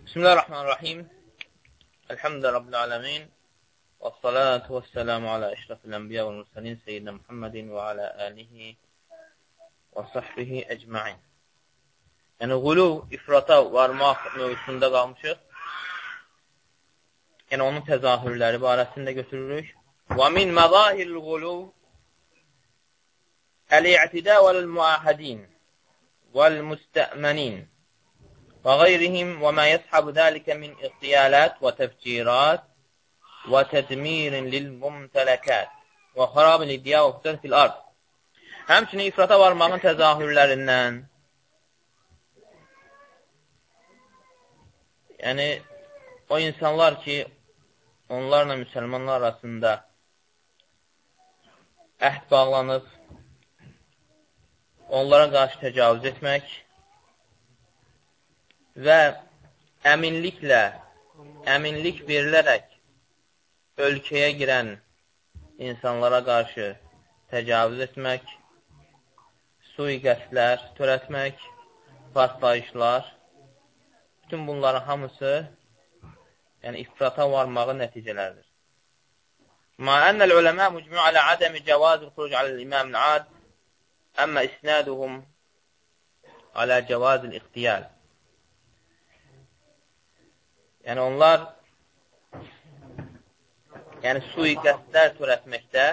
Bismillahirrahmanirrahim. Elhamdülillahi Rabbil alemin. Və salatu və selamu alə əşrafil ənbiya və mürsalin seyyidina Muhammedin və alə alihi və sahbihi əcma'in. Yəni, qulu, ifrata varmaq mövzusunda qalmışıq. Yəni, onun təzahürləri barəsində götürürük. Və min məzahiril qulu əl-i'tidə vəl-müahədin vəl-müstəmənin وغيرهم وما يصحب ذلك من اغتيالات وتفجيرات وتدمير للممتلكات وخراب الإدياء وفساد في الأرض. Həmçinin ifrata varmağın təzahürlərindən, yəni o insanlar ki, onlarla müsəlmanlar arasında əhd bağlanıb, onlara qarşı təcavüz etmək və əminlik verilərək ölkəyə girən insanlara qarşı təcavüz etmək, sui-qəsdlər törətmək, partlayışlar, bütün bunların hamısı yəni ifrata varmağın nəticələridir. Ma ennel uləmə mücmü alə adəmi cəvazil xuruc aləl-imamil ad, əmmə isnaduhum alə cəvazil ixtiyal. Yəni, onlar sui-qəsdlər törətməkdə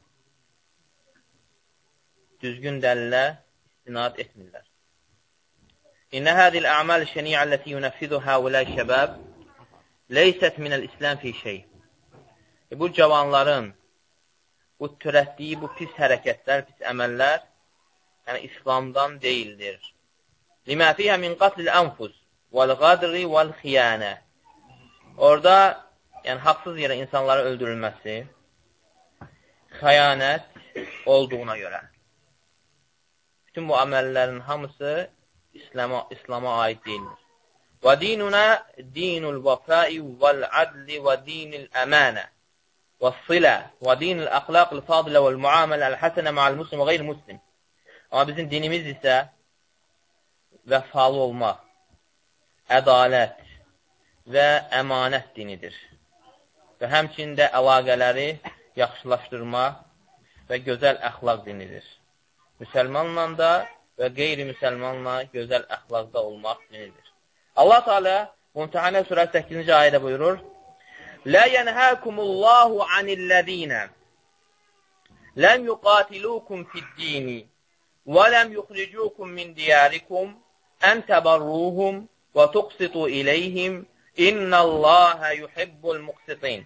düzgün dəlilə istinad etmirlər. İnnə hədil ə'məl şəniyə əlləti yunəffidu həuləy şəbəb leysət minəl-İslam fi şey. Bu cavanların bu törətdiyi bu pis hərəkətlər, pis əməllər İslamdan deyildir. Limə fiyhə min qatlil ənfus vəl-qadri vəl-xiyanə. Orada haqsız yerə insanların öldürülməsi, xəyanət olduğuna görə. Bütün bu əməllərin hamısı İslama aid deyildir. Və dinuna dinul vəfai vəl-adli və dinil əmənə və silə və dinil əxlaqil fadilə vəl-muamələ əl-həsənə mə'al-muslim və qeyr-muslim. Amma bizim dinimiz isə vəfalı olmaq, ədalət və əmanət dinidir. Və həmçində əlaqələri yaxşılaşdırma və gözəl əxlaq dinidir. Müsəlmanla da və qeyri-müsəlmanla gözəl əxlaqda olmaq dinidir. Allah Teala Mümtəhənə surəsi 8-ci ayədə buyurur: Lə yənhəkumullahu anillezîne ləm yuqatilukum fid-dini və ləm yuxricukum min diyarikum ən təbarruhum və tuqsitu iləyhim İnnəllâhə yuhibbul muqsitin.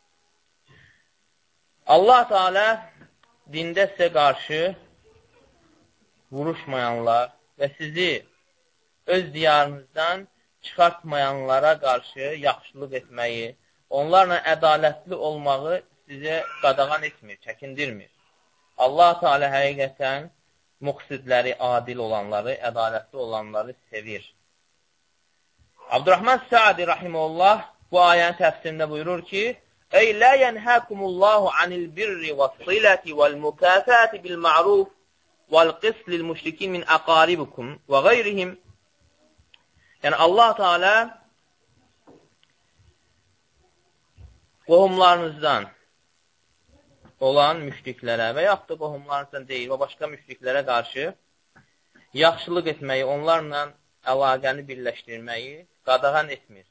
Allah Teala dində sizə qarşı vuruşmayanlar və sizi öz diyarınızdan çıxartmayanlara qarşı yaxşılıq etməyi, onlarla ədalətli olmağı sizə qadağan etmir, çəkindirmir. Allah Teala həqiqətən muqsidləri, adil olanları, ədalətli olanları sevir. Abdurrahman Səadi rahimehullah bu ayənin təfsirində buyurur ki: Ey la yenhəkumullahu anil birri vəs-silati vəl-mukafati bil-ma'ruf vəl-qisl lil-müşrikin min aqaribikum və qeyrihim. Yəni Allah Teala qohumlarınızdan olan müşriklərə və yaxud da qohumlarınızdan deyil və başqa müşriklərə qarşı yaxşılıq etməyi, onlarla əlaqəni birləşdirməyi qadağan etmir.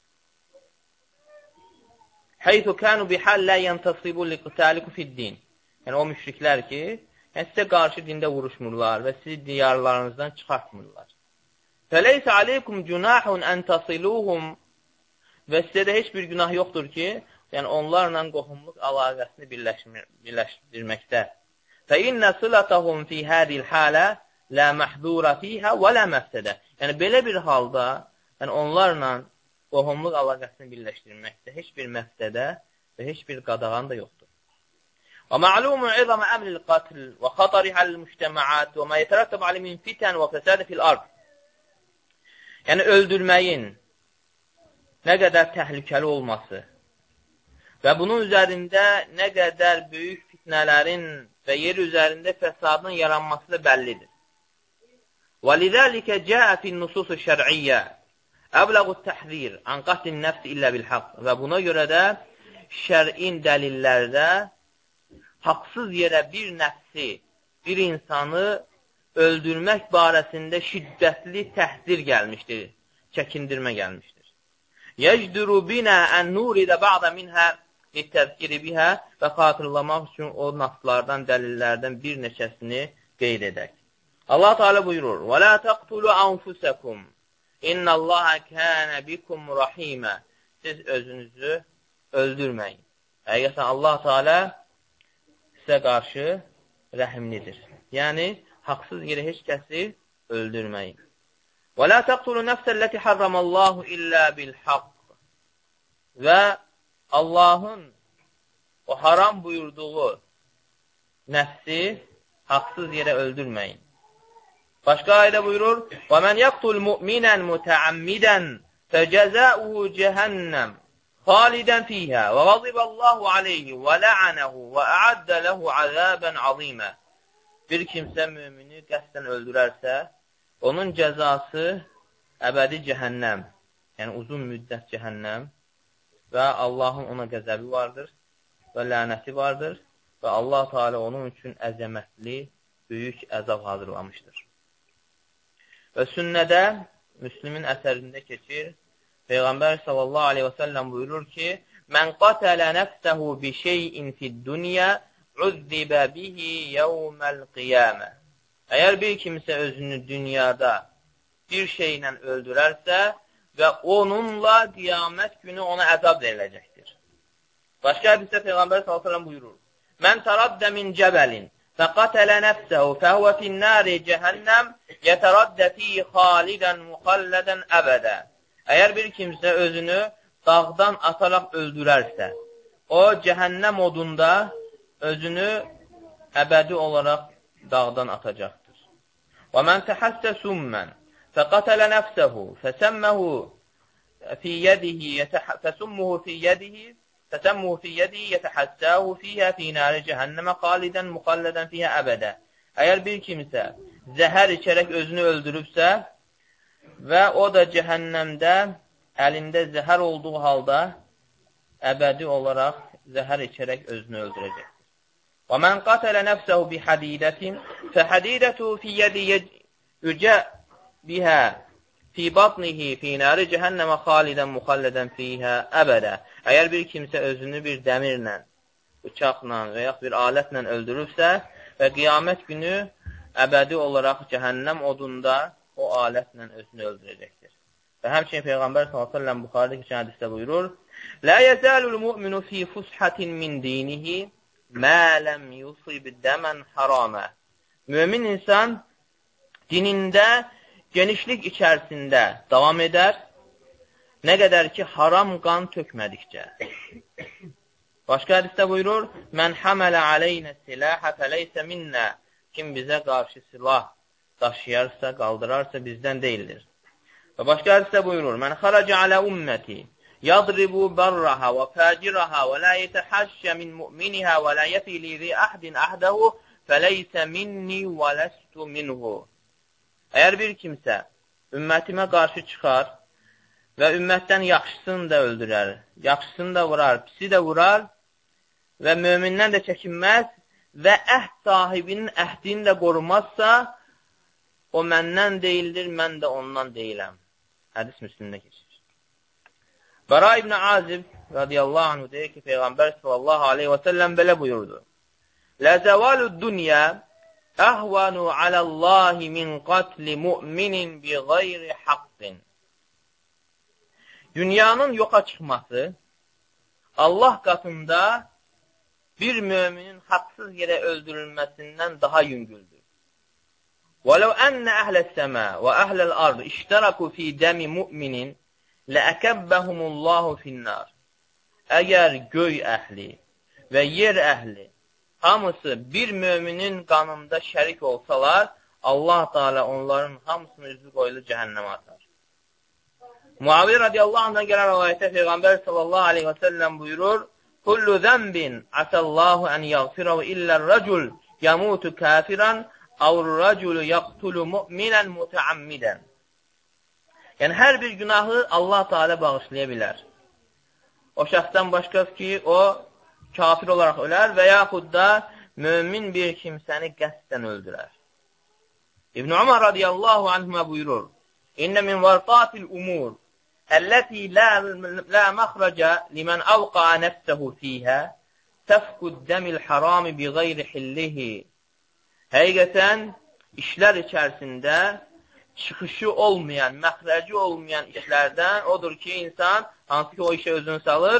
Heythu kanu bihal la yantasibu liqtalikum fid-din. Yəni o müşriklər ki, sizə qarşı dində vuruşmurlar və sizi diyarlarınızdan çıxartmırlar. Fəleysə aleykum cunahun an tasiluhum. Və sizə də heç bir günah yoxdur ki, yəni onlarla qohumluq əlaqəsini birləşdirməkdə. Fə innə silatahum fi hadhihi halə la mahdura fiha və la məfsədə. Yəni belə bir halda onlarla qohumluq əlaqəsini birləşdirməkdə heç bir məfsədə və heç bir qadağan da yoxdur. Və ma'lumun izamə əmril qatl və xatarihə l-müştəmaat və mə yetərəttəb alimin fitən və fəsadə fil-ard. Yəni öldürməyin nə qədər təhlükəli olması və bunun üzərində nə qədər böyük fitnələrin və yer üzərində fəsadın yaranması da bəllidir. وَلِذَٰلِكَ جَاءَ فِي النُّصُوصِ الشَّرْعِيَّةِ Əbləğut təhzir an qatlin nəfsi illə bil haqq. Və buna görə də şər'in dəlillərdə haqsız yerə bir nəfsi, bir insanı öldürmək barəsində şiddətli təhzir gəlmişdir, çəkindirmə gəlmişdir. Yəcduru binə ən nuridə ba'da minhə littəzkiri bihə və xatırlamaq üçün o naslardan, dəlillərdən bir neçəsini qeyd edək. Allah Teala buyurur: "Və la taqtulu anfusakum innallaha kana bikum rahimə." Siz özünüzü öldürməyin. Həqiqətən Allah Teala sizə qarşı rəhimlidir. Yəni haqsız yerə heç kəsi öldürməyin. Və la taqtulu nəfsəlləti harramallahu illə bil haqq. Və Allahın o haram buyurduğu nəfsi haqsız yerə öldürməyin. Başqa ayədə buyurur: "Və men yaqtul mu'minan muta'ammidan feceza'uhu cehennəm xalidan fiha və ğaziballahu alayhi və la'anahu və a'adda lehu azaban azima." Bir kimsə mümini qəsdən öldürərsə, onun cəzası əbədi cəhənnəm, yəni uzun müddət cəhənnəm və Allahın ona qəzəbi vardır və lənəti vardır və Allah Teala onun üçün əzəmətli, böyük əzab hazırlamışdır. Və sünnədə, Müslümin əsərində keçir, Peyğəmbər sallallahu aleyhi və səlləm buyurur ki, "Mən qatələ nəfsəhu bi şeyin fid-dunya uzzibə bihi yevməl qiyamə." Əgər bir kimsə özünü dünyada bir şeylə öldürərsə və onunla qiyamət günü ona əzab veriləcəkdir. Başqa hədisdə Peyğəmbər s.ə.v buyurur: "Mən təraddə min cəbəlin fəqatələ nəfsəhu fəhvə finnəri cəhənnəm yətəraddə fiyhi xalidən muxallədən əbədə." Əgər bir kimsə özünü dağdan ataraq öldürərsə, o cəhənnəm odunda özünü əbədi olaraq dağdan atacaqdır. Və mən təhəssə sümmən fəqatələ nəfsəhu fəsəmməhu fi yədihi yətəhəssəhu fiyhə fi nari cəhənnəmə xalidən muxallədən fiyhə əbədə. Əgər bir kimsə zəhər içərək özünü öldürübsə və o da cəhənnəmdə əlində zəhər olduğu halda əbədi olaraq zəhər içərək özünü öldürəcək. Və mən qatələ nəfsəhu bi hadidətin fəhədidətu fi yədi yücə bihə fi batnihi fi nari cəhənnəmə xalidən muxallədən fiyhə əbədə. Əgər bir kimsə özünü bir dəmirlə, bıçaqla və yaxud bir alətlə öldürürsə və qiyamət günü əbədi olaraq cəhənnəm odunda o alətlə özünü öldürəcəkdir. Və həmçinin Peyğəmbər s.ə.v Buxarıda keçən hədisdə buyurur: "Lə yəzəlul mu'minu fi fushatin min dinihi mə ləm yusib dəmən haramə." Mömin insan dinində genişlik içərisində davam edər, nə qədər ki, haram qan tökmədikcə. Başqa hədisdə buyurur: "Mən hamələ aleynə silahə fəleysə minnə." Kim bizə qarşı silah daşıyarsa, qaldırarsa bizdən deyildir. Və başqa hədisdə buyurur: "Mən xaraca alə ümməti yadribu barraha və fəciraha və la yetəhəşşə min mu'minihə və la yefili zi əhdin əhdəhu fəleysə minni və ləstu minhu." Əgər bir kimsə ümmətimə qarşı çıxar və ümmətdən yaxşısını da öldürər, yaxşısını da vurar, pisi də vurar və mömindən də çəkinməz və əhd sahibinin əhdini də qorumazsa, o məndən deyildir, mən də ondan deyiləm. Hədis Müslimdə keçir. Bara ibn Azib radiyallahu anhu deyir ki, Peyğəmbər sallallahu aleyhi və səlləm belə buyurdu: "Ləzəvalud dünya əhvanu aləllahi min qatli mu'minin bi qeyri haqqin." Dünyanın yoxa çıxması Allah qatında bir müminin haqsız yerə öldürülməsindən daha yüngüldür. وَلَوْ أَنَّ أَهْلَ السَّمَاءِ وَأَهْلَ الْأَرْضِ اِشْتَرَكُوا فِي دَمِ مُؤْمِنٍ لَأَكَبَّهُمُ اللّٰهُ فِي النَّارِ. Əgər göy əhli və yer əhli hamısı bir müminin qanında şərik olsalar, Allah Teala onların hamısını üzü qoyulu cəhənnəmə atar. Muavir radiyallahu anhdan gələn rəvayətdə Peyğəmbər sallallahu aleyhi və səlləm buyurur: "Kullu zənbin asallahu ən yəğfirəhu illər-rəcul yamutu kafiran əv-rəculu yaqtulu mu'minən mutəammidən." Yəni, hər bir günahı Allah Teala bağışlaya bilər. O şəxsdən başqası ki, o kafir olaraq ölər və yaxud da mömin bir kimsəni qəsdən öldürər. İbn Umar radiyallahu anhuma buyurur, İnnə min vartatil umur, əlləti la məxrəcə limən avqa'a nəfsəhu fiyhə, təfqud dəmil harami bi qeyri hillihi. Həqiqətən, işlər içərisində çıxışı olmayan, məxrəci olmayan işlərdən odur ki, insan, hansı ki, o işə özünü salır,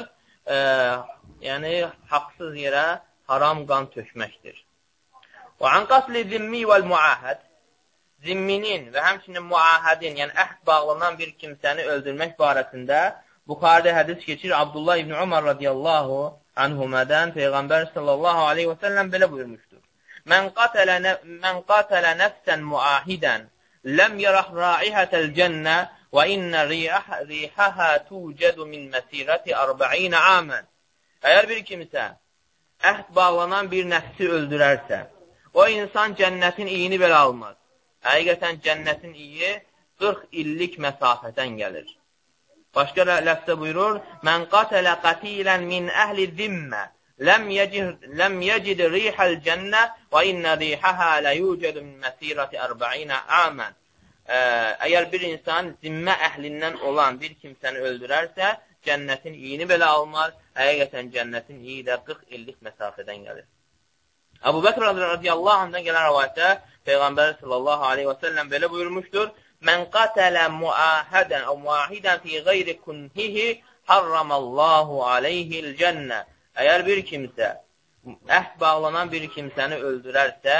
yəni, haqsız yerə haram qan tökməkdir. Və an qatli zimmi vəl-muahəd, zimminin və həmçinin muahədin, yəni əhd bağlanan bir kimsəni öldürmək barəsində Buxarədə hədis keçir Abdullah ibn Umar radiyallahu anhumədən Peyğəmbər sallallahu aleyhi və səlləm belə buyurmuşdur. Mən qatələ nəfsən muahidən ləm yarah raihətəl cənnə və innə rihəhə tucədu min məsirəti 40 amən. Əgər bir kimsə əhd bağlanan bir nəfsi öldürərsə, o insan cənnətin iyini belə almaz. Həqiqətən cənnətin iyi 40 illik məsafədən gəlir. Başqa ləfsə buyurur, Mən qatələ qatilən min əhli zimmə ləm yəcid rihəl cənnə və innə rihəhə ləyucədu min məsirəti 40 amən. Əgər bir insan zimmə əhlindən olan bir kimsəni öldürərsə, cənnətin iyini belə almaz, həqiqətən cənnətin iyi də 40 illik məsafədən gəlir. Əbu Bəkr radiyallahu anhdan gələn rəvayətdə Peyğəmbər sallallahu aleyhi və səlləm belə buyurmuşdur, Mən qatələ muahidən fi qeyri kunhihi harramallahu aleyhil cənnə. Əgər bir kimsə əhd bağlanan bir kimsəni öldürərsə,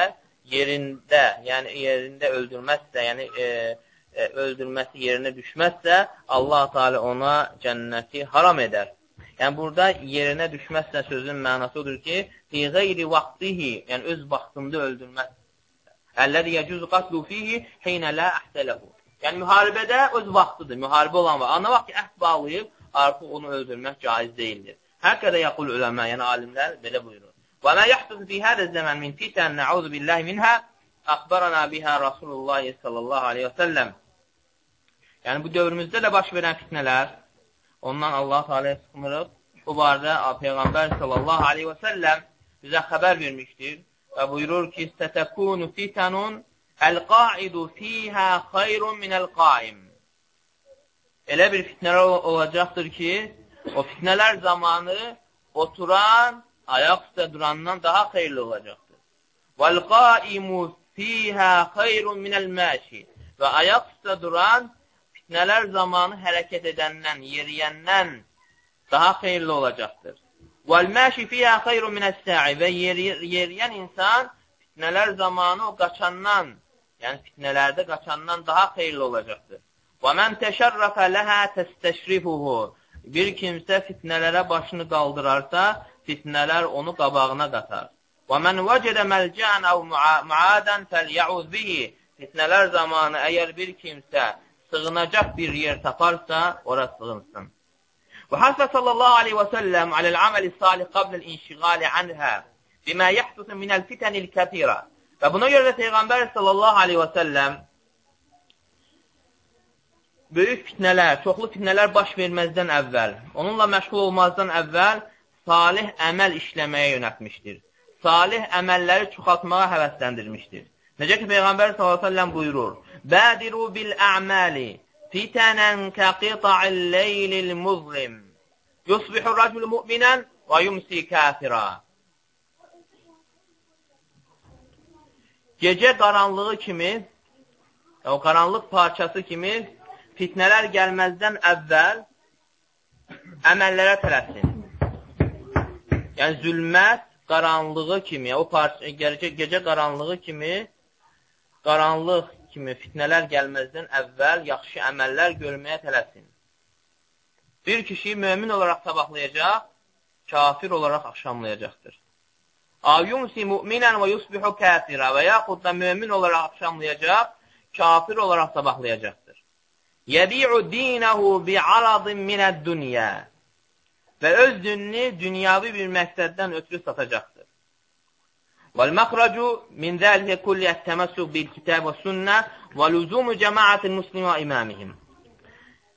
yerində öldürməzsə, yəni öldürməsi yerinə düşməzsə, Allah Teala ona cənnəti haram edər. Yəni, burada yerinə düşməzsə sözün mənası odur ki, fi qeyri vaxtihi, yəni öz vaxtında öldürməz. Əlləzi yəcuzu qatlu fihi heynə la əhsələhu. Yəni, müharibədə öz vaxtıdır, müharibə olan var. Ana vaxt ki, əhd bağlayıb, artıq onu öldürmək caiz deyildir. Həqqədə yəqul üləmə, yəni alimlər belə buyurur. Və mə yəhduzu fi hədə zəmən min fitən nə'udhu billahi minhə əxbarana bihə Rasulullah sallallahu aleyhi və səlləm. Yəni, bu dövrümüzdə də baş verən fitnələr, ondan Allah Teala'ya sıxmırıq. Bu barədə Peyğəmbər sallallahu aleyhi və səlləm bizə xəbər vermişdir və buyurur ki, Sətəkunu fitənun əl-qaidu fiyhə xayrun minəl-qaim. Elə bir fitnələr olacaqdır ki, o fitnələr zamanı oturan, ayaq üstə durandan daha xeyirli olacaqdır. Vəl-qaimu fiyhə xayrun minəl-məşi. Və ayaq üstə duran, fitnələr zamanı hərəkət edəndən, yeriyəndən daha xeyirli olacaqdır. وَالْمَاشِ فِيهَا خَيْرٌ مِنَ السَّاعِ Və yeriyən insan fitnələr zamanı o qaçandan, yəni fitnələrdə qaçandan daha xeyirli olacaqdır. وَمَنْ تَشَرَّفَ لَهَا تَسْتَشْرِفُهُ Bir kimsə fitnələrə başını qaldırarsa, fitnələr onu qabağına qatar. وَمَنْ وَجَدَ مَلْجَعًا أَوْ مُعَادًا فَلْيَعُذْ بِهِ Fitnələr zamanı əgər bir kimsə sığınacaq bir yer taparsa, ora sığınsın. وحث صلى الله عليه وسلم على العمل الصالح قبل الانشغال عنها بما يحدث من الفتن الكثيرة. Və buna görə də Peyğəmbər sallallahu aleyhi və səlləm böyük fitnələr, çoxlu fitnələr baş verməzdən əvvəl, onunla məşğul olmazdan əvvəl salih əməl işləməyə yönətmişdir. Salih əməlləri çoxaltmağa həvəsləndirmişdir. Necə ki, Peyğəmbər sallallahu aleyhi və səlləm buyurur, Bədiru bil-ə'məli fitənən kəqita'il leylil muzlim yusbihu racul mu'minən və yumsi kafira. Gecə qaranlığı kimi, o qaranlıq parçası kimi fitnələr gəlməzdən əvvəl əməllərə tələsin. Yəni, zülmət qaranlığı kimi, o gecə qaranlığı kimi, qaranlıq kimi fitnələr gəlməzdən əvvəl yaxşı əməllər görməyə tələsin. Bir kişi mömin olaraq sabahlayacaq, kafir olaraq axşamlayacaqdır. Ayumsi mu'minən və yusbihu kafira və yaxud da mömin olaraq axşamlayacaq, kafir olaraq sabahlayacaqdır. Yəbi'u dinəhu bi'aradın minəd-dünya və öz dününü dünyavi bir məqsəddən ötürü satacaqdır. وَالْمَخْرَجُ مِنْ ذَلِكَ كُلِّ التَّمَسُّكْ بِالْكِتَابِ وَالسُّنَّةِ وَلُزُومُ جَمَاعَةِ الْمُسْلِمِ وَإِمَامِهِمْ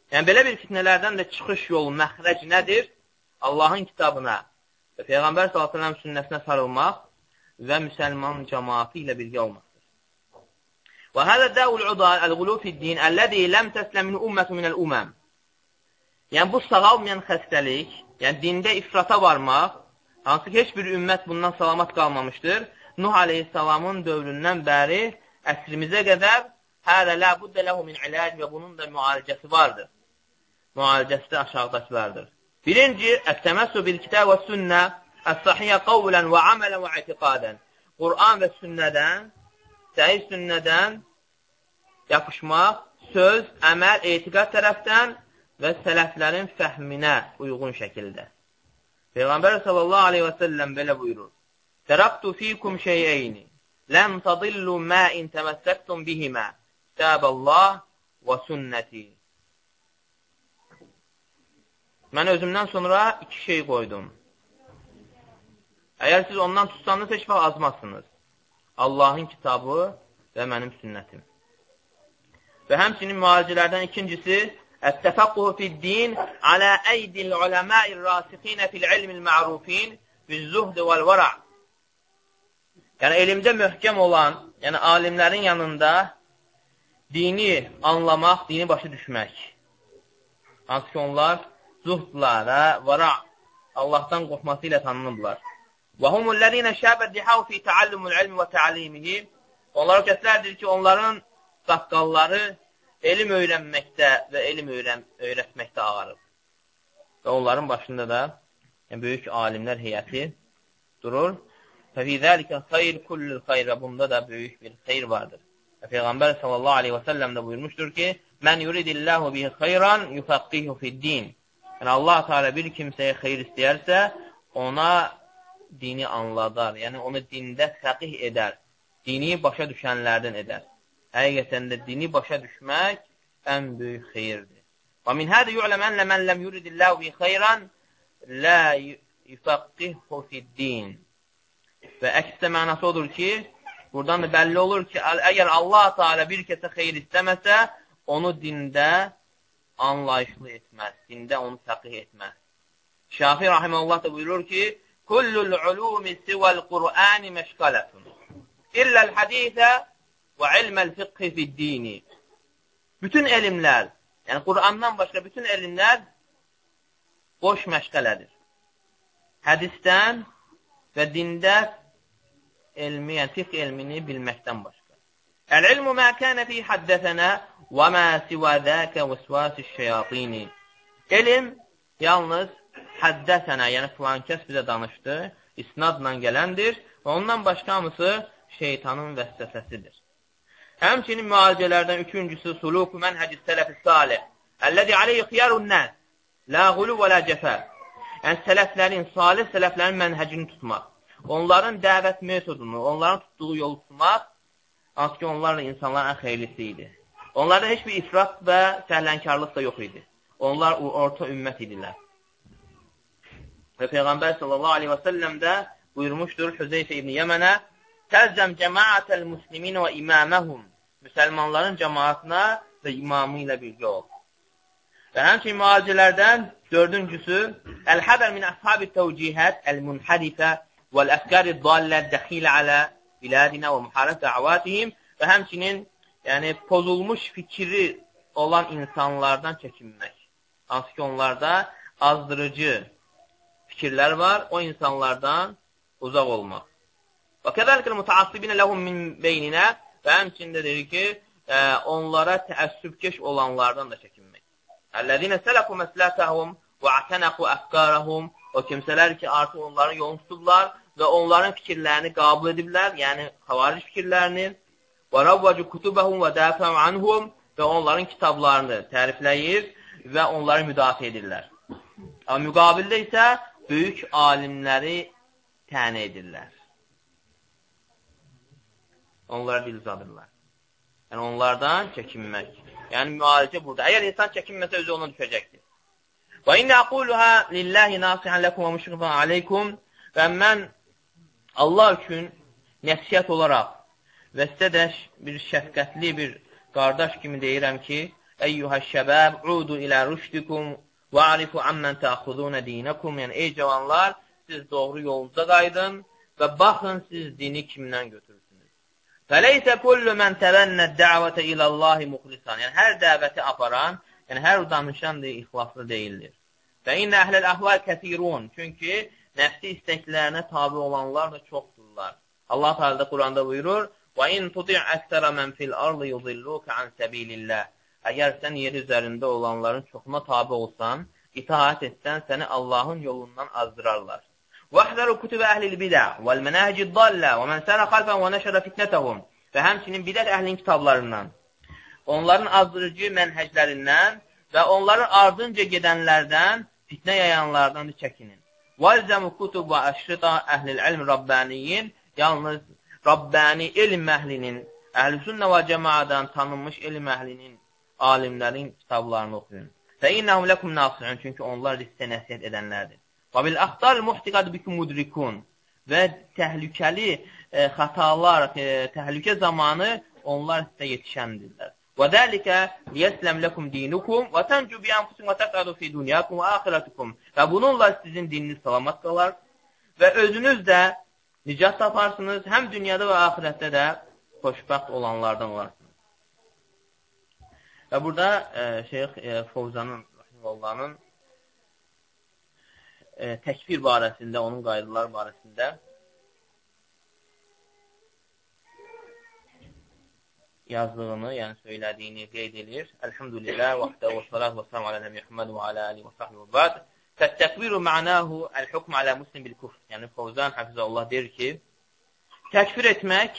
Yəni, belə bir fitnələrdən də çıxış yolu, məxrəc nədir? Allahın kitabına və Peyğəmbər s.ə.v sünnəsinə sarılmaq və müsəlman cəmaatı ilə birgə olmaqdır. Və hədə dəvul udal əl-qulu fid-din əlləzi ləm təsləmin ümmətu minəl uməm. Yəni, bu sağalmayan xəstəlik, yəni dində ifrata varmaq, hansı ki, heç bir ümmət bundan salamat qalmamışdır. Nuh aleyhissalamın dövründən bəri əsrimizə qədər hələ lə buddə ləhu min ilac və bunun da müalicəsi vardır. Müalicəsi də aşağıdakılardır. Birinci, əttəməssü bil-kitəb və sünnə əs-sahiyyə qavlən və amələn və etiqadən. Qur'an və sünnədən, səhih sünnədən yapışmaq, söz, əməl, etiqad tərəfdən və sələflərin fəhminə uyğun şəkildə. Peyğəmbər sallallahu aleyhi və səlləm belə buyurur. Tərəqtu fikum şeyəyni, ləm tadillu mə in təməssəktum bihimə, Kitəbəllah və sünnəti. Mən özümdən sonra iki şey qoydum. Əgər siz ondan tutsanız, heç vaxt azmazsınız. Allahın kitabı və mənim sünnətim. Və həmçinin müalicələrdən ikincisi, Ət-təfəqquhu fid-din alə əydil uləməir rasixinə fil-ilmil ma'rufin biz-zuhd vəl-vara'. Yəni, elmdə möhkəm olan, yəni alimlərin yanında dini anlamaq, dini başa düşmək. Hansı ki, onlar zuhdla və vara' Allahdan qorxması ilə tanınırlar. Və humullədinə şəbəddihəv fi təallümül ilmi və təalimihi. Onlar o kəslərdir ki, onların saqqalları elm öyrənməkdə və elm öyrətməkdə ağarıb. Və onların başında da böyük alimlər heyəti durur. Fəfi zəlikə xeyr kullül xeyr və bunda da böyük bir xeyr vardır. Və Peyğəmbər sallallahu aleyhi və səlləm də buyurmuşdur ki, Mən yuridillahu bihi xeyran yufəqqihu fid-din. Yəni, Allah Teala bir kimsəyə xeyr istəyərsə, ona dini anladar. Yəni, onu dində fəqih edər. Dini başa düşənlərdən edər. Həqiqətən də dini başa düşmək ən böyük xeyirdir. Və min hədə yu'ləm ənlə mən ləm yuridillahu bi xeyran lə yufəqqihu fid-din. Və əksdə mənası odur ki, buradan da bəlli olur ki, əgər Allah Teala bir kəsə xeyir istəməsə, onu dində anlayışlı etməz, dində onu fəqih etməz. Şafi rahiməhullah da buyurur ki, Kullul ulumi sivəl Qur'ani məşqalətun, illəl həditə və ilməl fiqhi fid-dini. Bütün elmlər, yəni Qur'andan başqa bütün elmlər boş məşqələdir. Hədisdən və dində elmi, yəni fiqh elmini bilməkdən başqa. Əl-ilmu mə kənə fi haddəsənə və mə sivə zəkə vəsvəs-i şeyatini. Elm yalnız haddəsənə, yəni filan kəs bizə danışdı, isnadla gələndir və ondan başqa hamısı şeytanın vəsvəsəsidir. Həmçinin müalicələrdən üçüncüsü suluku mənhəci sələf-i salih, əlləzi aleyhi xiyarun nəs, la qulu və la cəfər. Yəni sələflərin, salih sələflərin mənhəcini tutmaq, onların dəvət metodunu, onların tutduğu yolu tutmaq, hansı ki, onlarla insanların ən xeyirlisi idi. Onlarda heç bir ifrat və səhlənkarlıq da yox idi. Onlar orta ümmət idilər. Və Peyğəmbər sallallahu aleyhi və səlləm də buyurmuşdur Hüzeyfə ibn Yəmənə, Təzzəm cəmaətəl muslimin və imaməhum. Müsəlmanların cəmaatına və imamı ilə birgə ol. Və həmçinin müalicələrdən dördüncüsü, Əl-həbər min əshabi təvcihət, əl-munhədifə vəl-əfkari dallət dəxilə alə biladinə və müharət dəvatihim və həmçinin yəni, pozulmuş fikri olan insanlardan çəkinmək. Hansı ki, onlarda azdırıcı fikirlər var, o insanlardan uzaq olmaq. Və kədəlikəl mütəassibinə ləhum min beyninə və həmçində deyir ki, onlara təəssübkeş olanlardan da çəkinmək. Əl-ləzinə sələfu məslətəhum və ətənəqu əfqarəhum. O kimsələr ki, artıq onların yolunu tutublar və onların fikirlərini qəbul ediblər, yəni xavaric fikirlərini. Və ravvacu kutubəhum və dəfəm anhum və onların kitablarını tərifləyir və onları müdafiə edirlər. Amma müqabildə isə böyük alimləri tənə edirlər. Onlara dil uzadırlar. Yəni, onlardan çəkinmək. Yəni, müalicə burada. Əgər insan çəkinməsə, özü ona düşəcəkdir. Və inə aquluhə lilləhi nasihən ləkum və müşrifən aleykum və mən Allah üçün nəsiyyət olaraq və sizə də bir şəfqətli bir qardaş kimi deyirəm ki, Eyyuhəş-şəbəb, udu ilə rüşdikum və arifu ammən təxudunə dinəkum. Yəni, ey cavanlar, siz doğru yolumuza qaydın və baxın, siz dini kimdən götürürsünüz. Fəleysə kullu mən təbənnəd dəvətə iləllahi muxlisan. Yəni, hər dəvəti aparan, yəni hər danışan ixlaslı deyildir. Və innə əhləl əhval kəthirun. Çünki nəfsi istəklərinə tabi olanlar da çoxdurlar. Allah Teala da Quranda buyurur: "Və in tuti' əksərə men fil ardı yudilluka an sabilillah." Əgər sən yer üzərində olanların çoxuna tabi olsan, itaat etsən, səni Allahın yolundan azdırarlar. وَاحْذَرُوا كُتُبَ أَهْلِ الْبِدَعِ وَالْمَنَاهِجِ الضَّالَّةِ وَمَنْ سَارَ خَلْفَهُمْ وَنَشَرَ فِتْنَتَهُمْ. Və həmçinin bidət əhlinin kitablarından, onların azdırıcı mənhəclərindən və onların ardınca gedənlərdən, fitnə yayanlardan da çəkinin. وَالْزَمُ كُتُبَ وَأَشْرِطَ أَهْلِ الْعِلْمِ رَبَّانِيِّينَ. Yalnız Rabbani elm əhlinin, əhl-i sünnə və cəmaədən tanınmış elm əhlinin, alimlərin kitablarını oxuyun. Və innəhum ləkum nasihun. Çünki onlar sizə nəsihət edənlərdir. Və bil axtar muhtiqad bikum mudrikun. Və təhlükəli xətalar, təhlükə zamanı onlar sizə yetişəndirlər. Və dəlikə liyəsləm ləkum dinukum və təncu bi anfusikum və təqadu fi dunyakum və axiratukum. Və bununla sizin dininiz salamat qalar və özünüz də nicat taparsınız, həm dünyada və axirətdə də xoşbəxt olanlardan olarsınız. Və burada Şeyx Fovzanın, Rahiməllahın təkfir barəsində, onun qaydaları barəsində yazdığını, yəni söylədiyini qeyd edir. Elhamdülillah, vəxtə və salatu və salam alə Nəbi Muhammed və alə alihi və sahbihi və ba'd. Təttəkviru mənahu əl-hukm alə muslim bil-kufr. Yəni, Fovzan Hafizəllah deyir ki, təkfir etmək,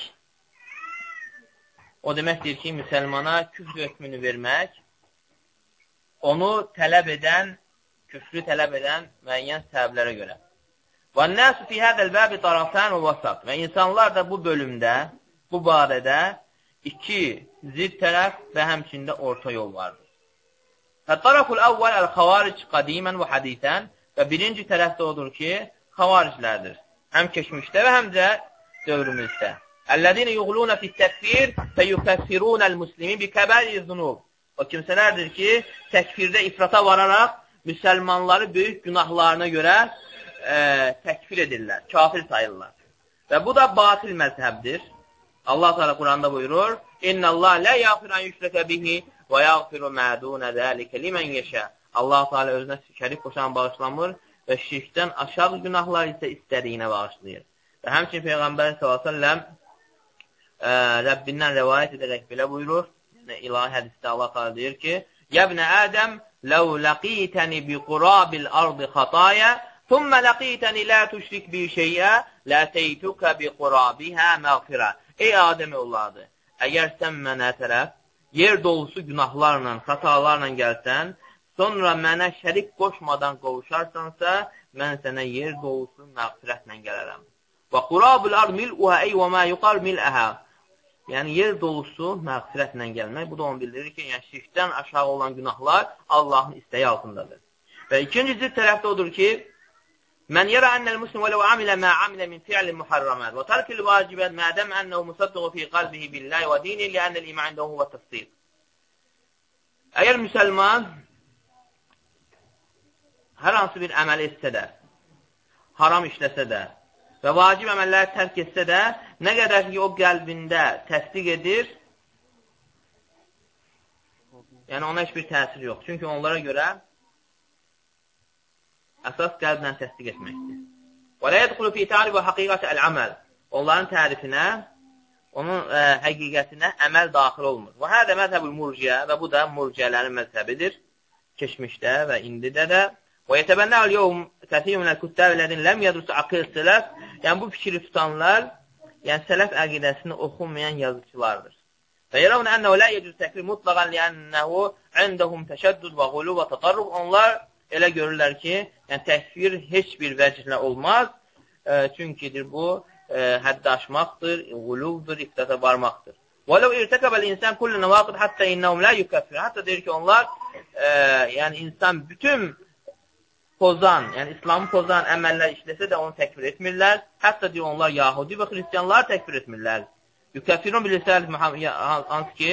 o deməkdir ki, müsəlmana küfr hökmünü vermək, onu tələb edən, küfrü tələb edən müəyyən səbəblərə görə. Və nəsu fi hədəl bəbi tarafən və vasat. Və insanlar da bu bölümdə, bu barədə iki zid tərəf və həmçində orta yol vardır. Tərəful əvvəl əl-xavaric qadimən və hadisən. Və birinci tərəf də odur ki, xavariclərdir. Həm keçmişdə və həm də dövrümüzdə. Əllədini yuğluna fit-təkfir və yukəffirunəl-muslimin bi kəbəri-zunub. O kimsələrdir ki, təkfirdə ifrata vararaq müsəlmanları böyük günahlarına görə təkfir edirlər, kafir sayırlar. Və bu da batil məzhəbdir. Allah Teala Quranda buyurur: "İnnəllah la yəğfiru an yüşrəkə bihi və yəğfiru mə dunə zəlikə limən yeşə." Allah Teala özünə şərik qoşan bağışlamır və şirkdən aşağı günahlar isə istədiyinə bağışlayır. Və həmçinin Peyğəmbər s.ə.v Rəbbindən rəvayət edərək belə buyurur. Yəni, ilahi hədisdə Allah Teala deyir ki: "Yəbnə Ədəm لو لقيتني بقراب الأرض خطايا ثم لقيتني لا تشرك بي شيئا لأتيتك بقرابها مغفرة." Ey Adəm evladı, əgər sən mənə tərəf yer dolusu günahlarla, xatalarla gəlsən, sonra mənə şərik qoşmadan qovuşarsansa, mən sənə yer dolusu məğfirətlə gələrəm. Və qurabul ard mil'uha ey və mə yuqar mil'əhə. Yəni, yer dolusu məğfirətlə gəlmək. Bu da onu bildirir ki, yəni, şirkdən aşağı olan günahlar Allahın istəyi altındadır. Və ikincisi tərəfdə odur ki, mən yərə ənəl muslim və ləv amilə mə amilə min fi'li muharramat və tərkil vacibət mədəm ənəhu musaddıqı fi qalbihi billahi və dini li ənəl iman indəhu və təfsir. Əgər müsəlman hər hansı bir əməl etsə də, haram işləsə də və vacib əməlləri tərk etsə də, nə qədər ki, o qəlbində təsdiq edir, yəni ona heç bir təsir yox. Çünki onlara görə əsas qəlblə təsdiq etməkdir. Və lə yədxulu fi tərif və haqiqəti əl-əməl. Onların tərifinə, onun həqiqətinə əməl daxil olmur. Və hədə məzhəbül murciə və bu da murciələrin məzhəbidir. Keçmişdə və indidə də. Və yətəbənnəl yevm kəthir minəl küttəvələdin ləm yədrusu aqil sələf. Yəni, bu fikri tutanlar, yəni sələf əqidəsini oxunmayan yazıcılardır. Və yərəvnə ənəvə lə yəcüz təkfir mutlaqan liənnəhu əndəhum təşəddüd və qulu və tətarruf. Onlar elə görürlər ki, yəni təkfir heç bir vəcihlə olmaz. Çünkidir bu, həddə aşmaqdır, quluvdur, iftata varmaqdır. Və ləv irtəkəbəl insan kullu nəvaqid həttə innəhum lə yükəffir. Hətta deyir ki, onlar, yəni insan bütün pozan, yəni İslamı pozan əməllər işləsə də onu təkfir etmirlər. Hətta deyir, onlar Yahudi və Xristiyanlar təkfir etmirlər. Yükəffirun bilisəl hansı ki,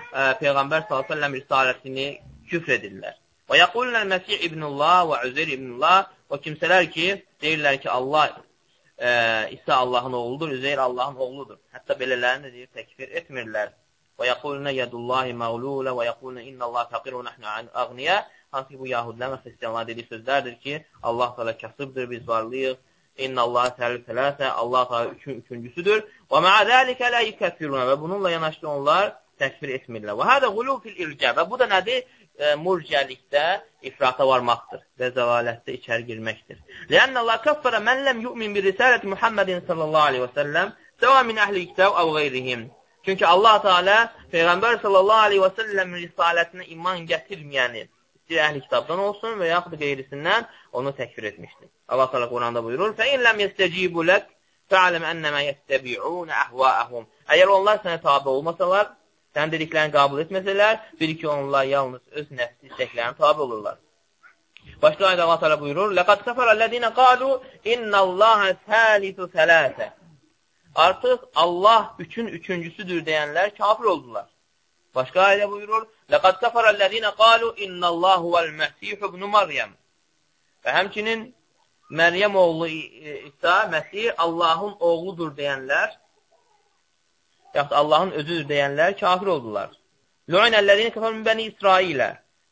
Peyğəmbər s.ə.v risalətini küfr edirlər. Və yəqulunəl Məsih ibnullah və Üzeyr ibnullah, o kimsələr ki, deyirlər ki, Allah İsa Allahın oğludur, Üzeyr Allahın oğludur. Hətta belələrini deyir, təkfir etmirlər. Və yəqulunə yədullahi məğlulə və yəqulunə innəllah fəqir və nəhnə əğniyə. Hansı ki, bu yahudlər və xristiyanlar dediyi sözlərdir ki, Allah təala kasıbdır, biz varlıyıq. İnnəllah tələ-tələsə, Allah təala üçüncüsüdür. Və mə'ədəlikə lə yükəffirunə. Və bununla yanaşlı onlar təkfir etmirlər. Və hədə qulu fil ircə. Və bu da nədir? Murciəlikdə ifrata varmaqdır və zəlalətdə içəri girməkdir. Lənnə Allah kəffərə mən ləm yu'min bir risaləti Muhammedin sallallahu aleyhi və səlləm səvə min əhli kitab əv qeyrihim. Çünki Allah Teala Peyğəmbər sallallahu aleyhi və səlləm risalətinə iman gətirməyəni istəyir əhli kitabdan olsun və yaxud qeyrisindən onu təkfir etmişdir. Allah Teala Quranda buyurur: "Fəin ləm yestecibu lek fa'lem ennema yettebi'un ahva'ahum." Əgər onlar sənə tabe olmasalar, sən dediklərini qəbul etməsələr, bil ki, onlar yalnız öz nəfsi istəklərini tabi olurlar. Başqa ayda Allah təala buyurur: "Laqad kafara allazina qalu innallaha salisu salasa." Artıq Allah üçüncüsüdür deyənlər kafir oldular. Başqa ayda buyurur: "Laqad kafara allazina qalu innallahu vel-Mesih ibn Maryam." Və həmçinin Məryəm oğlu İsa, Məsih Allahın oğludur deyənlər, yaxud Allahın özüdür deyənlər kafir oldular. Lu'inəl-ləzîne kəfərû min bəni İsrailə.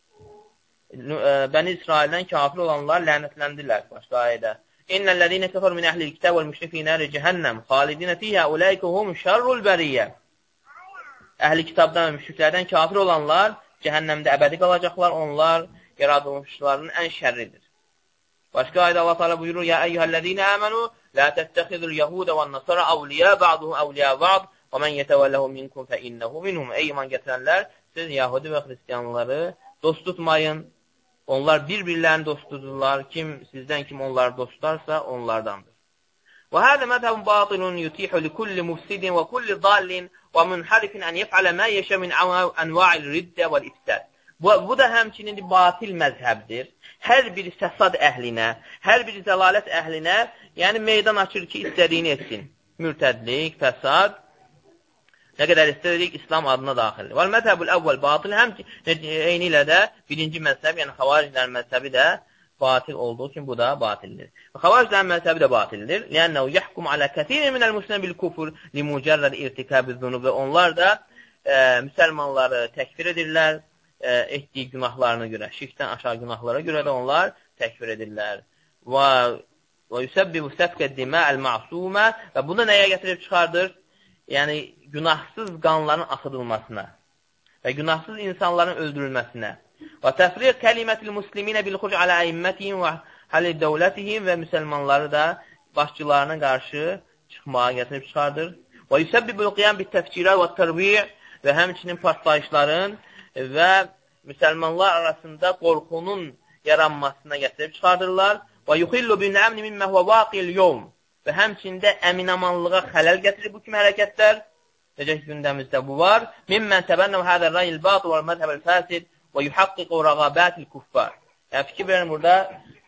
Bəni İsraildən kafir olanlar lənətləndilər. Başqa ayədə. İnnəl-ləzîne kəfərû min əhlil kitəb vəl-müşrikî nâri cəhənnəm xalidîne fîhâ uləikə hum şerrul bəriyyə. Əhli kitabdan və müşriklərdən kafir olanlar cəhənnəmdə əbədi qalacaqlar. Onlar yaradılmışların ən şərridir. Başqa ayədə Allah Teala buyurur: "Ya eyyuhellezîne âmenû lâ tettexidul yahûde ve'n-nasara awliya ba'duhum awliya ba'd." Və mən yetəvəlləhu minkum fə innəhu minhum. Ey iman gətirənlər, siz Yahudi və Xristiyanları dost tutmayın. Onlar bir-birlərini dost tuturlar. Kim sizdən kim onları dost tutarsa, onlardandır. Və hədə məzhəbun batilun yutihu li kulli mufsidin və kulli dallin və munharifin an yef'alə mə yeşə min anva'il riddə vəl ifsad. Bu da həmçinin batil məzhəbdir. Hər bir fəsad əhlinə, hər bir zəlalət əhlinə, yəni meydan açır ki, istədiyini etsin. Mürtədlik, fəsad, nə qədər istədik İslam adına daxildir. Vəl məzhəbül əvvəl batil, eyni ilə də birinci məzhəb, yəni xavariclərin məzhəbi də batil olduğu kimi bu da batildir. Xavariclərin məzhəbi də batildir. Lənnəhu yəhkum alə kəsirin minəl muslimə bil kufur li mücərrəd irtikəbiz zunub. Və onlar da müsəlmanları təkfir edirlər etdiyi günahlarına görə, şirkdən aşağı günahlara görə də onlar təkfir edirlər. Və yüsəbbibu səfqə dimə'əl ma'sumə və bunu nəyə gətirib çıxardır? Yəni, günahsız qanların axıdılmasına və günahsız insanların öldürülməsinə və təfriq kəlimətil musliminə bil-xuc alə əimmətihim və həli dövlətihim və müsəlmanları da başçılarına qarşı çıxmağa gətirib çıxardır. Və yüsəbbibul qiyam bit-təfkirə və tərviy və həmçinin partlayışların və müsəlmanlar arasında qorxunun yaranmasına gətirib çıxardırlar. Və yuxillu bin-əmni mimmə huvə vaqil yevm və həmçində əminamanlığa xələl gətirir bu kimi hərəkətlər. Necə ki, gündəmizdə bu var. Mimmən təbənnəv hədər rəyil batıl və məzhəbəl fəsid və yuhaqqiqu rəqabətil kuffar. Yəni, fikir verin burada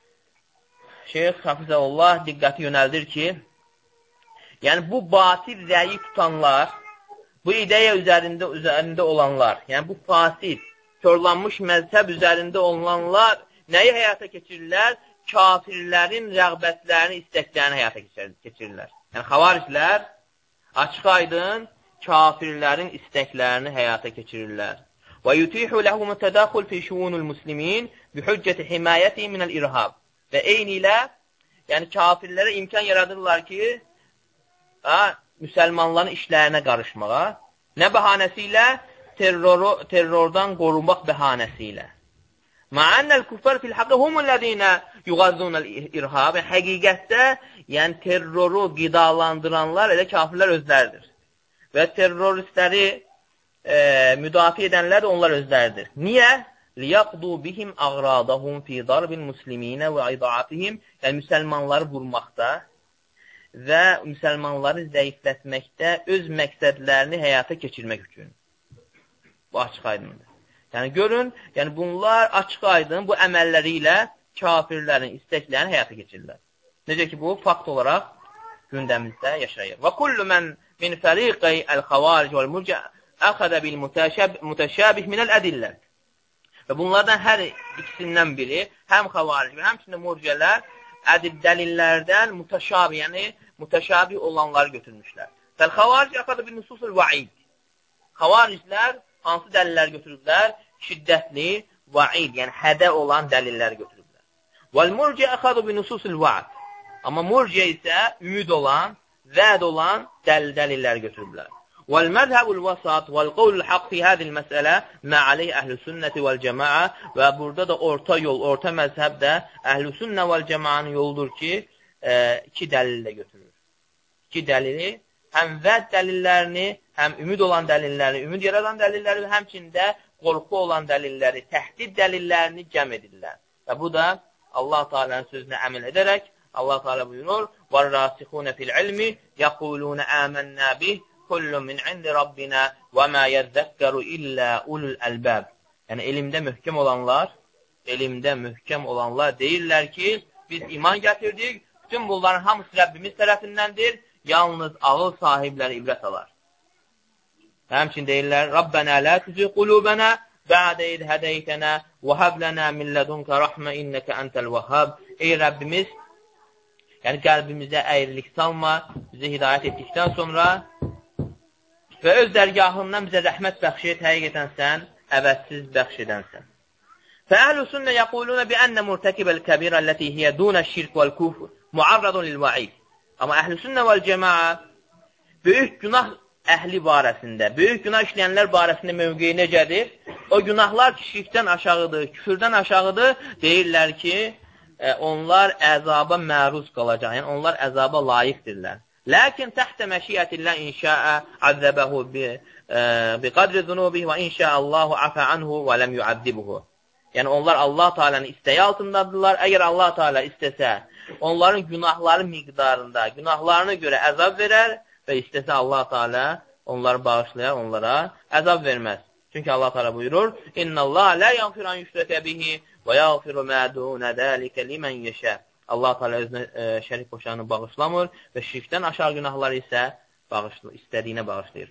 Şeyx Hafizəullah diqqəti yönəldir ki, yəni bu batil rəyi tutanlar, bu ideya üzərində olanlar, yəni bu fasid, körlanmış məzhəb üzərində olanlar nəyi həyata keçirirlər? Kafirlərin rəğbətlərini, istəklərini həyata keçirirlər. Yəni, xavariclər açıq aydın kafirlərin istəklərini həyata keçirirlər. Və yutihu ləhum tədəxul fi şuunul muslimin bi hüccəti himayəti minəl irhab. Və eyni ilə, yəni kafirlərə imkan yaradırlar ki, müsəlmanların işlərinə qarışmağa, nə bəhanəsi ilə? Terrordan qorunmaq bəhanəsi ilə. Ma'annəl kuffar fil haqqı humullədinə yuğazzunəl irhab. Həqiqətdə, yəni terroru qidalandıranlar elə kafirlər özləridir. Və terroristləri müdafiə edənlər də onlar özləridir. Niyə? Liyaqdu bihim əğradahum fi darbil musliminə və idaatihim. Yəni, müsəlmanları vurmaqda və müsəlmanları zəiflətməkdə öz məqsədlərini həyata keçirmək üçün. Bu açıq aydındır. Yəni, görün, yəni bunlar açıq aydın bu əməlləri ilə kafirlərin istəklərini həyata keçirirlər. Necə ki, bu fakt olaraq gündəmizdə yaşayır. Və kullu mən min fəriqəy əl-xavaric vəl-murcə əxədə bil mütəşəbih minəl ədillə. Və bunlardan hər ikisindən biri, həm xavaric və həmçində murciələr dəlillərdən mütəşabih, yəni mütəşabih olanları götürmüşlər. Fəl-xavaric əxədə bil nususul vaid. Xavariclər hansı dəlillər götürüblər? Şiddətli, vaid, yəni hədə olan dəlilləri götürüblər. Vəl-murciə əxədə bil nususul vaad. Amma murciə isə ümid olan, vəd olan dəlilləri götürüblər. وَالْمَذْهَبُ الْوَسَطِ وَالْقَوْلُ الْحَقِّ فِي هَذِهِ الْمَسْأَلَةِ مَا عَلَيْهِ أَهْلُ السُنَّةِ وَالْجَمَاعَةِ Və burada da orta yol, orta məzhəb də əhl-i sünnə vəl-cəmaanın yoludur ki, iki dəlil də götürür. İki dəlili, həm vəd dəlillərini, həm ümid olan dəlillərini, ümid yaradan dəlilləri və həmçində qorxu olan dəlilləri, təhdid dəlillərini cəm edirlər. Və bu da Allah Teala'nın sözünə əməl edərək, Allah Teala buyurur, وَالرَّاسِخُونَ فِي الْعِلْمِ يَقُولُونَ آمَنَّا بِهِ Kullu min indi Rabbina və mə yəzzəkəru illə ulul əlbəb. Yəni, elmdə möhkəm olanlar deyirlər ki, biz iman gətirdik, bütün bunların hamısı Rəbbimiz tərəfindəndir, yalnız ağıl sahibləri ibrət alar. Həmçin deyirlər, Rabbənə lə tüzü qulubənə, bə'də id hədəytənə, və həblənə min lədunka rəhmə innəkə əntəl vəhəb. Ey Rəbbimiz, yəni qəlbimizə əyrilik salma, bizi hidayət etdikdən sonra və öz dərgahından bizə rəhmət bəxş et, həqiqətən sən əvəzsiz bəxş edənsən. Fəəhl-ü sünnə yəqulunə biənnə murtəkibəl kəbirə ləti hiyə dunə şirk vəl-kufr muarradun lil-va'id. Amma əhl-ü sünnə vəl-cəmaə böyük günah əhli barəsində, böyük günah işləyənlər barəsində mövqeyi necədir? O günahlar ki, şirkdən aşağıdır, küfürdən aşağıdır, deyirlər ki, onlar əzaba məruz qalacaq, yəni onlar əzaba layiqdirlər. Lakin təhtə məşiyyətillə inşəə əzzəbəhu bi qadri zunubih və inşəəllahu afə anhu və ləm yuəzzibuhu. Yəni, onlar Allah Teala'nın istəyi altındadırlar. Əgər Allah Teala istəsə, onların günahları miqdarında, günahlarına görə əzab verər və istəsə Allah Teala onları bağışlayar, onlara əzab verməz. Çünki Allah Teala buyurur, İnnəllaha lə yəğfirən yüşrəkə bihi və yəğfiru mədunə dəlikə limən yeşə. Allah Teala özünə şərik qoşanı bağışlamır və şirkdən aşağı günahları isə istədiyinə bağışlayır.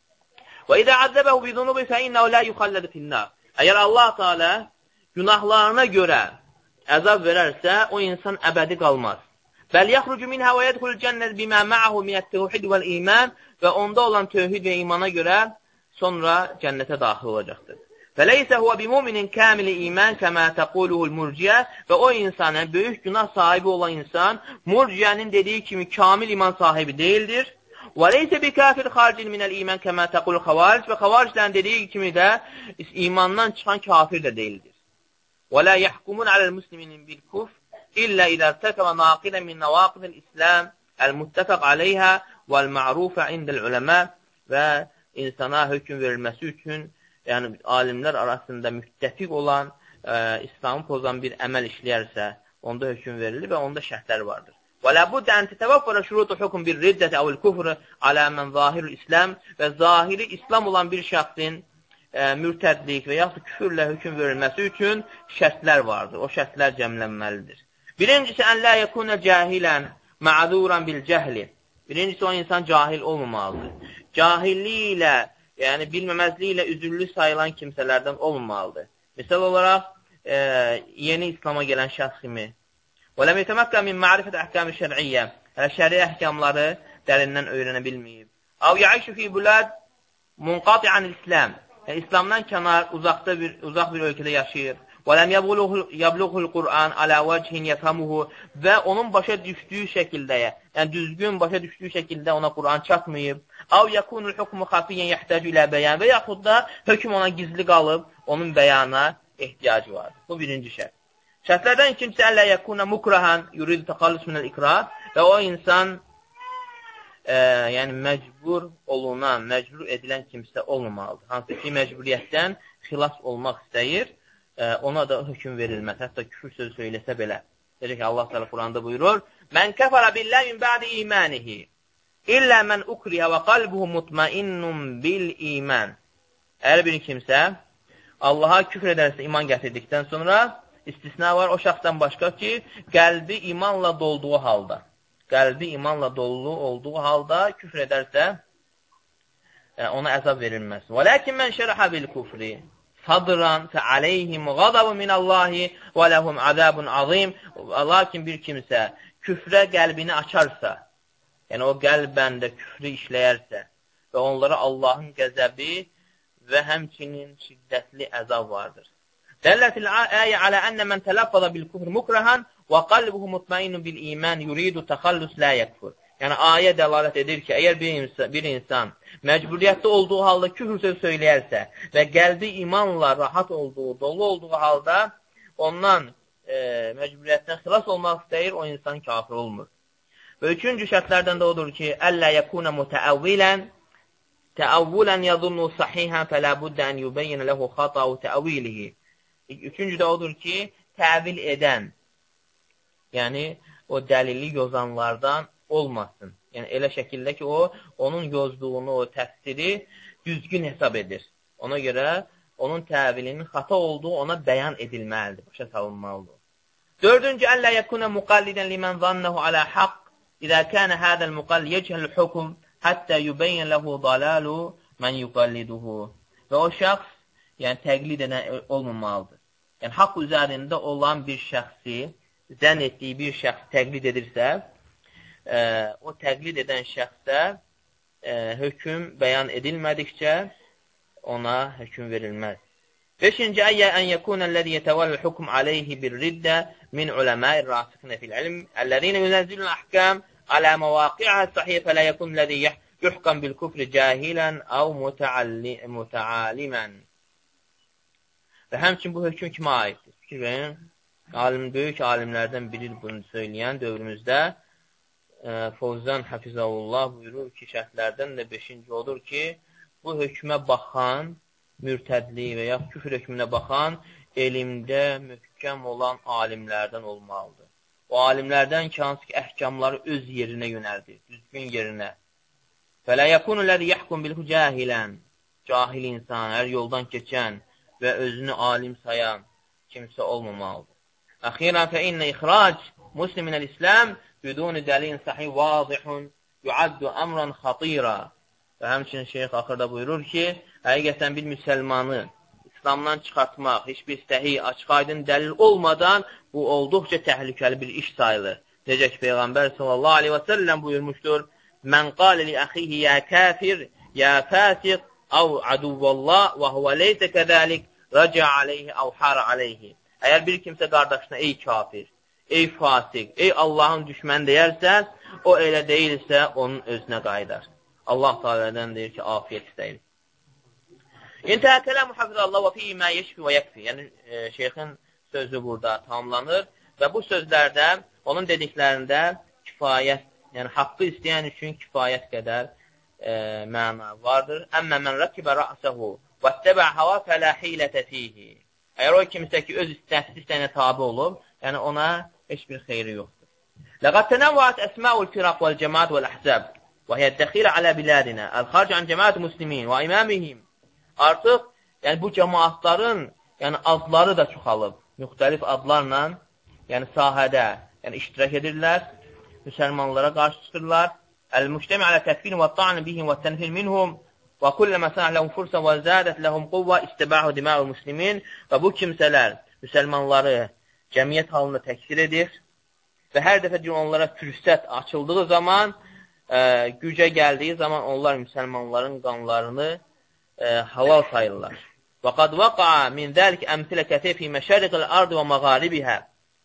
Və idə əzzəbəhu bi zunubi fə innəhu lə yuxallədu finnər. Əgər Allah Teala günahlarına görə əzab verərsə, o insan əbədi qalmaz. Bəl yaxrucu minhə və yədxul cənnət bimə mə'ahu minət-təvhid vəl-iman və onda olan tövhid və imana görə sonra cənnətə daxil olacaqdır. Fəleysə huvə bimuminin kəmili iman kəmə təquluhul murciə və o insana, böyük günah sahibi olan insan, murciənin dediyi kimi kamil iman sahibi deyildir. Və leysə bi kafir xaricin minəl iman kəmə təqulul xavaric və xavariclərin dediyi kimi də imandan çıxan kafir də deyildir. Və la yəhkumun aləl musliminin bil kufr illə idə irtəkəbə naqilə min nəvaqidil İslam əl-muttəfəq aleyhə vəl-ma'rufə indəl uləmə və insana hökm verilməsi üçün yəni alimlər arasında müttəfiq olan, İslamı pozan bir əməl işləyərsə, onda hökm verilir və onda şərtlər vardır. Və lə buddə ən tətəvəffərə şurutu hökm bir riddəti əvəl küfrü alə mən zahirul İslam və zahiri İslam olan bir şəxsin mürtədlik və yaxud küfürlə hökm verilməsi üçün şərtlər vardır. O şərtlər cəmlənməlidir. Birincisi, ən lə yəkunə cahilən mə'zuran bil cəhli. Birincisi, o insan cahil olmamalıdır. Cahilliyi ilə yəni bilməməzliyi ilə üzürlü sayılan kimsələrdən olmamalıdır. Misal olaraq, yeni İslam'a gələn şəxs kimi. Və ləm yetəməkkə min ma'rifət əhkam-ı şər'iyyə. Şəri əhkamları dərindən öyrənə bilməyib. Av yəişü fi bülad munqati'an İslam. İslamdan kənar, uzaq bir ölkədə yaşayır. Və ləm yəbluğul Qur'an alə vəcihin yəfəmuhu və onun başa düşdüyü şəkildə, yəni düzgün başa düşdüyü şəkildə ona Qur'an çatmayıb. Av yəkunul hukmu xafiyyən yəhtəcu ilə bəyan və yaxud da hökm ona gizli qalıb, onun bəyana ehtiyacı var. Bu birinci şərt. Şərtlərdən ikincisi, əllə yəkunə mukrahan yuridu təxallus minəl ikrah və o insan yəni məcbur olunan, məcbur edilən kimsə olmamalıdır. Hansı ki, məcburiyyətdən xilas olmaq istəyir, ona da hökm verilməz. Hətta küfür sözü söyləsə belə. Deyir ki, Allah Teala Quranda buyurur, Mən kəfərə billəh min bə'di imanihi illə mən ukriyə və qalbuhu mutmainnun bil iman. Əgər bir kimsə Allaha küfr edərsə iman gətirdikdən sonra istisna var o şəxsdən başqa ki, qəlbi imanla dolduğu halda, qəlbi imanla dolu olduğu halda küfr edərsə, ona əzab verilməz. Və lakin mən şərəhə bil kufri sadran fəaleyhim qadabun minallahi və ləhum azabun azim. Lakin bir kimsə küfrə qəlbini açarsa, yəni o qəlbəndə küfrü işləyərsə və onlara Allahın qəzəbi və həmçinin şiddətli əzab vardır. Dəllətil ayə alə ənə mən tələffaza bil kufr mukrahan və qalbuhu mutmainnun bil iman yuridu təxallus la yekfur. Yəni ayə dəlalət edir ki, əgər bir insan məcburiyyətli olduğu halda küfr söz söyləyərsə və qəlbi imanla rahat olduğu, dolu olduğu halda ondan məcburiyyətdən xilas olmaq istəyir, o insan kafir olmur. Və üçüncü şərtlərdən də odur ki, əllə yəkuna mutəəvvilən təəvvülən yadunnu sahihən fələ buddə ən yubeyyinə ləhu xatau təəvvilihi. Üçüncü də odur ki, təvil edən, yəni o dəlili yozanlardan olmasın. Yəni elə şəkildə ki, o onun yozduğunu, o təfsiri düzgün hesab edir. Ona görə onun təvilinin xata olduğu ona bəyan edilməlidir, başa salınmalıdır. Dördüncü, əllə yəkuna muqallidən limən zannehu alə haqq İzə kənə hədəl muqall yechəl hukum həttə yubeyyən ləhu dalalu mən yuqalliduhu. Və o şəxs, yəni təqlid edən olmamalıdır. Yəni haqq üzərində olan bir şəxsi, zənn etdiyi bir şəxs təqlid edirsə, o təqlid edən şəxsə hökm bəyan edilmədikcə ona hökm verilməz. Beşinci, əyyə ən yəkunəl-ləzi yetəvəlləl hukm aleyhi bir-riddə min uləməir rasikinə fil-ilm əlləzinə yunəzzilun əhkəm alə məvaqi'ə sahiyyə fələ yəkunəl-ləzi yuhkam bil-kufri cahilən əv mutəalimən. Və həmçin bu hökm kimə aiddir? Fikir verin, böyük alimlərdən biri bunu söyləyən dövrümüzdə Fovzan Hafizavullah buyurur ki, şərtlərdən də beşinci odur ki, bu hökmə baxan, mürtədli və ya küfr hökmünə baxan, elmdə möhkəm olan alimlərdən olmalıdır. O alimlərdən ki, hansı ki, əhkamları öz yerinə yönəldir, düzgün yerinə. Fələ yəkunu ləzi yəhkum bilhu cahilən, cahil insan, hər yoldan keçən və özünü alim sayan kimsə olmamalıdır. Əxirən fə innə ixrac musliminəl İslam biduni dəlin sahih vazihun yuaddu əmran xatira. Və həmçinin şeyx axırda buyurur ki, həqiqətən bir müsəlmanı İslamdan çıxartmaq, heç bir səhi, açıq aydın dəlil olmadan bu olduqca təhlükəli bir iş sayılır. Necə ki, Peyğəmbər sallallahu aleyhi və səlləm buyurmuşdur, mən qalə li əxihi yə kafir, yə fəsiq, əv aduvvallah və huvə leysə kədəlik, rəca aleyhi, əv hara aleyhi. Əgər bir kimsə qardaşına, ey kafir, ey fasiq, ey Allahın düşməni deyərsə, o elə deyilsə, onun özünə qaydar. Allah Teala'dan deyir ki, afiyet istəyir. İntəhə kələmu hafizallah və fi mə yeşfi və yəkfi. Yəni, şeyxin sözü burada tamamlanır və bu sözlərdə, onun dediklərində kifayət, yəni haqqı istəyən üçün kifayət qədər məna vardır. Əmmə mən rəkibə rə'səhu və təbə hava fələ hilətə fihi. Əgər o kimsə ki, öz istəyinə tabi olub, yəni ona heç bir xeyri yoxdur. Ləqəd tənəvvət əsməul firaq vəl cəmaat vəl əhzəb. Və hiyə dəxilə alə bilədinə, əl-xarc ən cəmaət muslimin və imamihim. Artıq, yəni bu cəmaatların, yəni adları da çoxalıb, müxtəlif adlarla, yəni sahədə, yəni iştirak edirlər, müsəlmanlara qarşı çıxırlar. Əl-müştəmi alə təkfir və ta'ni bihim və tənfir minhum və kullə məsələ ləhum fursə və zədət ləhum quvvə istəbəhu dimə'u muslimin. Və bu kimsələr müsəlmanları cəmiyyət halında təkfir edir və hər dəfə onlara fürsət açıldığı zaman, gücə gəldiyi zaman onlar müsəlmanların qanlarını halal sayırlar. Və qad vaqa'a min zəlik əmsilə kəthir fi məşəriqil ardı və məğaribihə.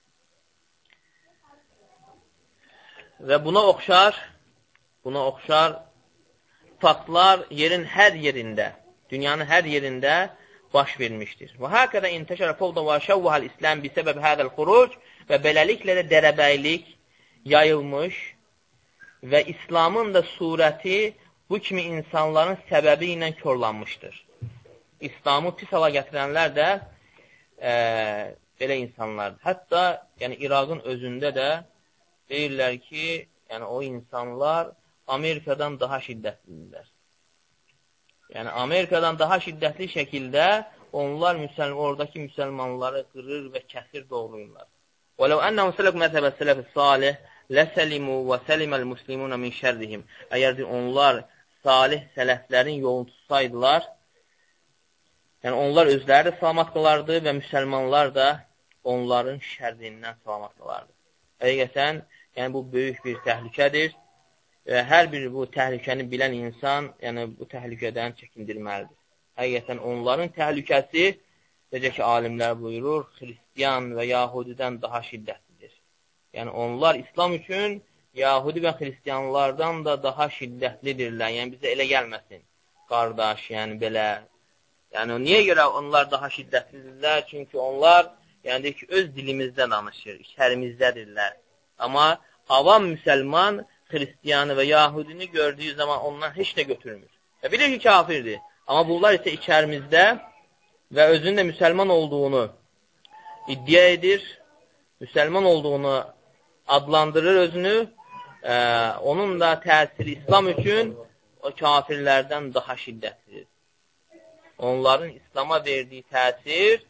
Və buna oxşar faktlar yerin hər yerində, dünyanın hər yerində baş vermişdir. Və həqədə intəşərə fovda və şəvvəhəl İslam bi səbəb hədəl xuruc və beləliklə də dərəbəylik yayılmış və İslamın da surəti bu kimi insanların səbəbi ilə körlanmışdır. İslamı pis hala gətirənlər də belə insanlardır. Hətta yəni, İraqın özündə də deyirlər ki, yəni, o insanlar Amerikadan daha şiddətlidirlər. Yəni, Amerikadan daha şiddətli şəkildə onlar oradakı müsəlmanları qırır və kəsir, doğruyurlar. وَلَوْ أَنَّهُمْ سَلَكُ مَذْهَبَ السَّلَفِ الصَّالِحِ لَسَلِمُوا وَسَلِمَ الْمُسْلِمُونَ مِنْ شَرِّهِمْ. Əgər onlar salih sələflərin yolunu tutsaydılar, yəni onlar özləri də salamat qalardı və müsəlmanlar da onların şərrindən salamat qalardı. Həqiqətən, yəni bu böyük bir təhlükədir və hər bir bu təhlükəni bilən insan, yəni bu təhlükədən çəkindirməlidir. Həqiqətən onların təhlükəsi, necə ki, alimlər buyurur, xristiyan və yahudidən daha şiddətlidir. Yəni onlar İslam üçün yahudi və xristiyanlardan da daha şiddətlidirlər. Yəni bizə elə gəlməsin, qardaş, yəni belə. Yəni niyə görə onlar daha şiddətlidirlər? Çünki onlar, yəni ki, öz dilimizdə danışır, içərimizdədirlər. Amma avam müsəlman xristiyanı və yahudini gördüyü zaman ondan heç nə götürmür. Və bilir ki, kafirdir. Amma bunlar isə içərimizdə və özünün də müsəlman olduğunu iddia edir, müsəlman olduğunu adlandırır özünü, onun da təsiri İslam üçün o kafirlərdən daha şiddətlidir. Onların İslama verdiyi təsir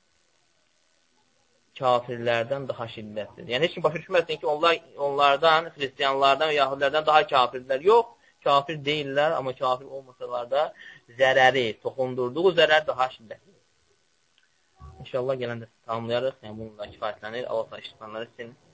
kafirlərdən daha şiddətlidir. Yəni, heç kim başa düşməsin ki, onlardan, xristiyanlardan və yahudilərdən daha kafirlər yox, kafir deyirlər, amma kafir olmasalar da zərəri, toxundurduğu zərər daha şiddətlidir. İnşallah gələndə tamamlayarıq. Yəni, bununla kifayətlənir. Allah iştifanlar etsin.